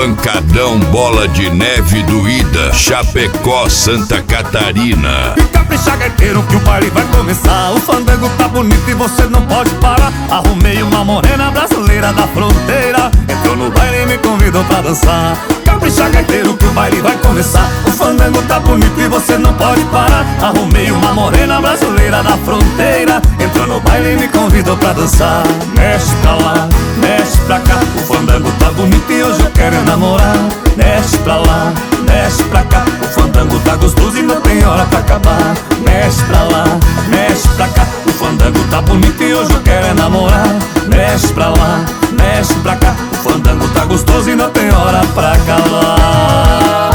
pancadão, bola de neve doída, Chapecó, Santa Catarina. E capricha, gaiteiro, que o baile vai começar. O fandango tá bonito e você não pode parar. Arrumei uma morena brasileira da fronteira, entrou no baile e me convidou pra dançar. Capricha, gaiteiro, que o baile vai começar. O fandango tá bonito e você não pode parar. Arrumei uma morena brasileira da fronteira, entrou no baile e me convidou pra dançar. Mexe pra lá, mexe pra cá, o fandango tá bonito e hoje eu quero namorar. Mexe pra lá, mexe pra cá, o fandango tá gostoso e não tem hora pra acabar. Mexe pra lá, mexe pra cá, o fandango tá bonito e hoje eu quero namorar. Mexe pra lá, mexe pra cá, o fandango tá gostoso e não tem hora pra acabar.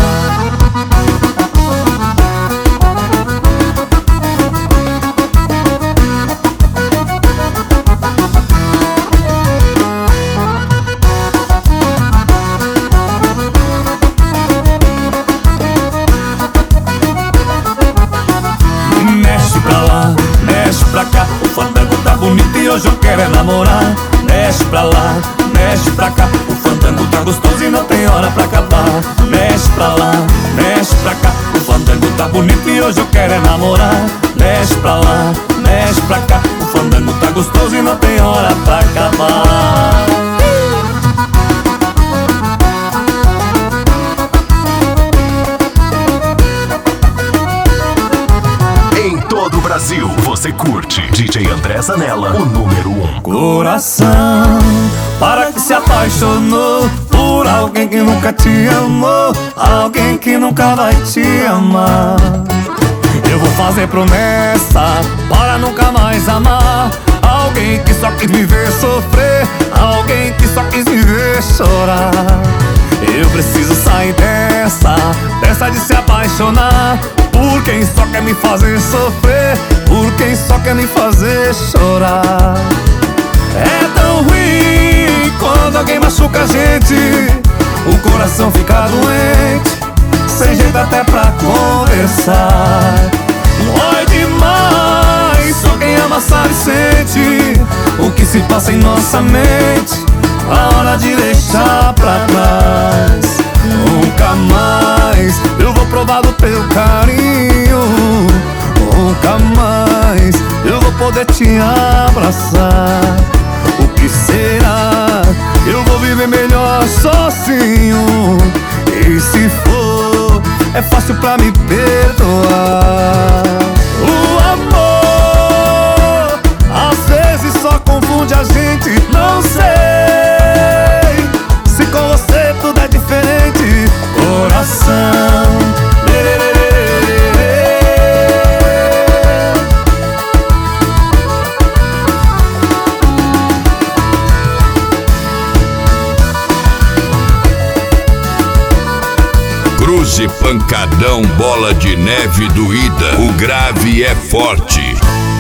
Mexe pra lá, mexe pra cá, o fandango tá bonito e hoje eu quero namorar. Mexe pra lá, mexe pra cá, o fandango tá gostoso e não tem hora pra acabar. Mexe pra lá, mexe pra cá, o fandango tá bonito e hoje eu quero namorar. Mexe pra lá, mexe pra cá, o fandango tá gostoso e não tem hora pra acabar. Em todo o Brasil, você curte DJ André Zanella, o número 1. Coração, para que se apaixonou por alguém que nunca te amou, alguém que nunca vai te amar. Eu vou fazer promessa para nunca mais amar alguém que só quis me ver sofrer, alguém que só quis me ver chorar. Eu preciso sair dessa de se apaixonar por quem só quer me fazer sofrer, por quem só quer me fazer chorar. É tão ruim quando alguém machuca a gente, o coração fica doente, sem jeito até pra conversar. Dói demais, só quem ama sabe sente o que se passa em nossa mente, a hora de deixar pra trás. Nunca mais eu vou provar do teu carinho, nunca mais eu vou poder te abraçar. O que será? Eu vou viver melhor sozinho, e se for, é fácil pra me perdoar. O amor às vezes só confunde a gente, não sei se com você tudo é diferente. Coração, Cruze, pancadão, bola de neve doída, o grave é forte.